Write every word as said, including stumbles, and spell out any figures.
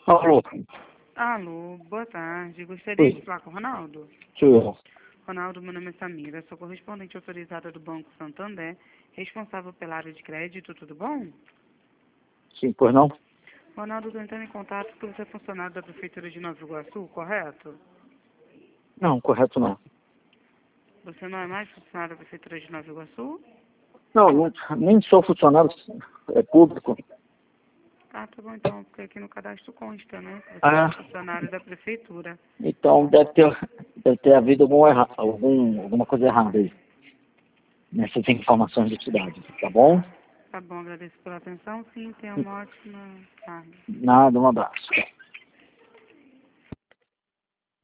Alô, Alô, boa tarde. Gostaria oi, de falar com o Ronaldo. sou eu. Ronaldo, meu nome é Samira, sou correspondente autorizada do Banco Santander, responsável pela área de crédito, tudo bom? Sim, pois não? Ronaldo, estou entrando em contato porque você é funcionário da Prefeitura de Nova Iguaçu, correto? Não, correto não. Você não é mais funcionário da Prefeitura de Nova Iguaçu? Não, não, nem sou funcionário é, público. Ah, tá bom então, porque aqui no cadastro consta, né? que Você Ah, é funcionário da Prefeitura. então deve ter, deve ter havido algum erra, algum, alguma coisa errada aí, nessas informações de cidade, tá bom? Tá bom, agradeço pela atenção. Sim, tenha uma ótima tarde. Nada, um abraço.